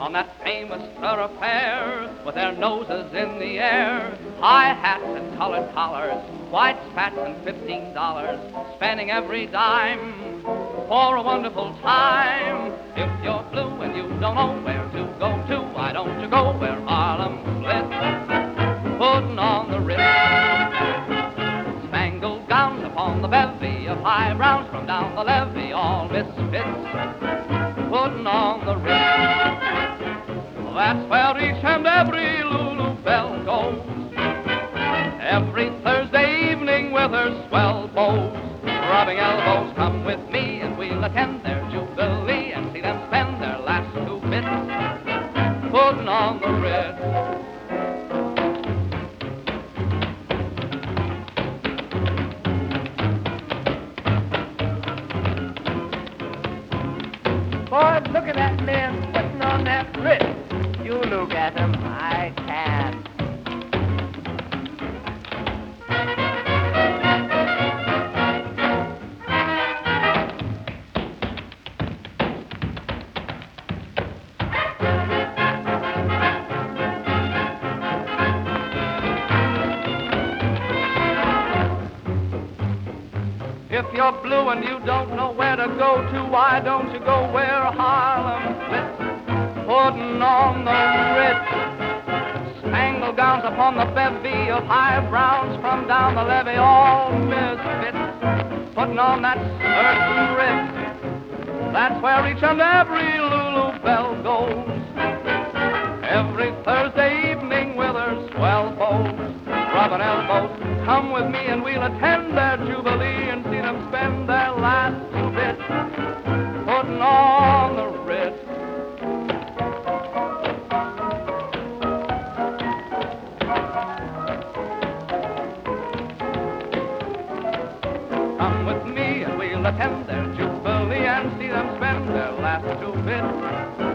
on that famous thoroughfare with their noses in the air, high hats and colored collars, white spats and $15, spending every dime for a wonderful time. If you're blue and you don't know where to go to, why don't you go where Harlem splits, putting on the Ritz, spangled gowns upon the bevy of high browns from down the levee, all misfits, putting on the Ritz. That's where each and every Lulu Belle goes, every Thursday evening with her swell beaux, rubbing elbows. Come with me and we'll attend their jubilee and see them spend their last 2 bits, putting on the Ritz. Boy, look at that man putting on that Ritz. You look at him, I can't. If you're blue and you don't know where to go to, why don't you go where Harlem splits, putting on the Ritz, spangled gowns upon the bevy of high browns from down the levee, all misfits, putting on that certain Ritz. That's where each and every Lulu Belle goes, every Thursday evening with her swell beaux, rubbing elbows. Come with me and we'll attend their jubilee and see them spend their last 2 bits, putting on the Ritz. Come with me and we'll attend their jubilee and see them spend their last 2 bits,